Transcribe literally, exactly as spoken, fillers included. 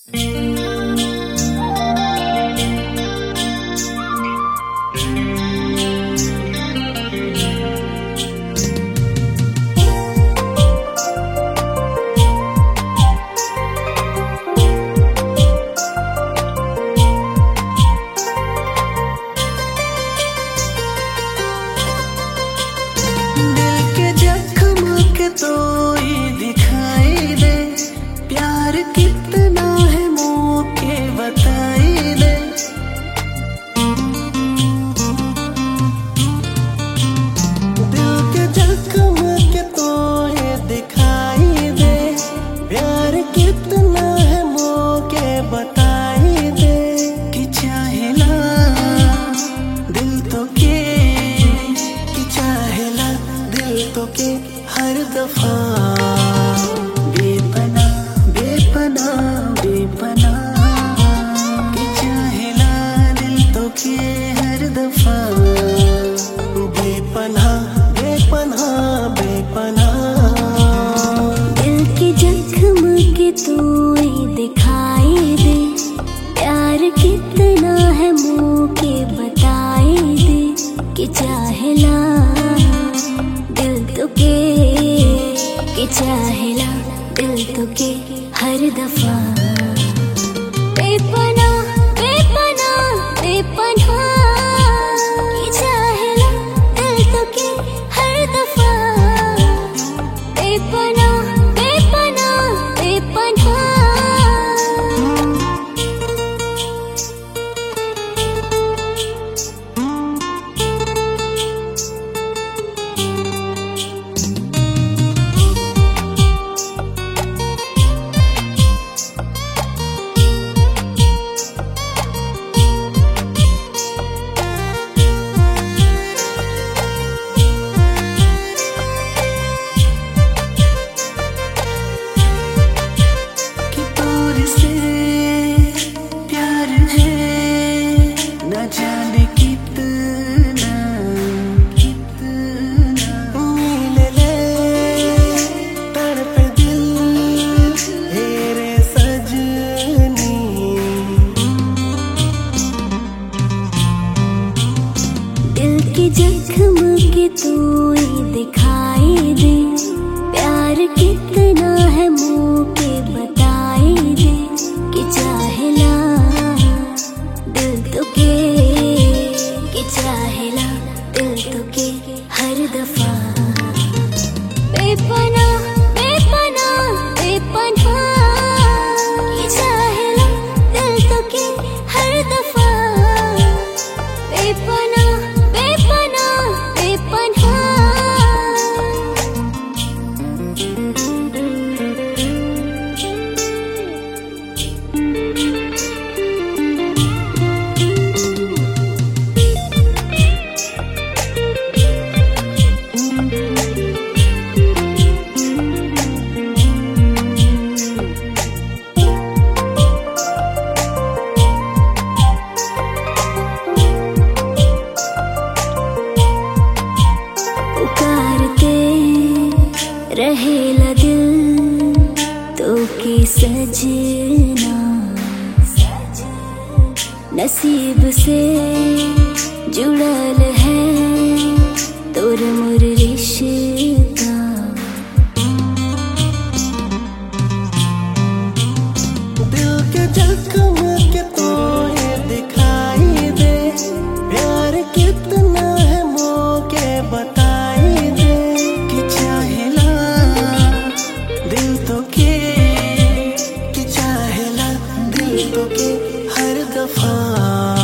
के हर दफा बेपना बेपना बेपना कि चाहेला दिल तो के हर दफा बेपना बेपना बेपना दिल के जख्म के तू ही दिखाई दे, प्यार कितना है मुँह के बताई दे कि चाहेला दिल तो के कि चाहेला दिल तो के हर दफा बेपना बेपना बेपना कि चाहेला दिल तो के हर दफा बेपना बेपना बेपना जाने कितना कितना मिले ले तड़पे दिल हेरे सजनी दिल के जख्म के तू ही दिखाई दे, प्यार कितना है मुँह के बताई दे कि चाहेला दिल तो के कि चाहेला दिल तो के हर दफा बेपना बेपना बेपना कि चाहेला दिल तो के हर दफा बेपना बेपना बेपना रहेला दिल तो के सजना नसीब से जुड़ल है तोर मोर रिश्ता दिल के जख्म के तो ये दिखाई दे, प्यार कितना है मुँह के बताई दे कि चाहेला दिल तो के कि चाहेला दिल तो के हर दफा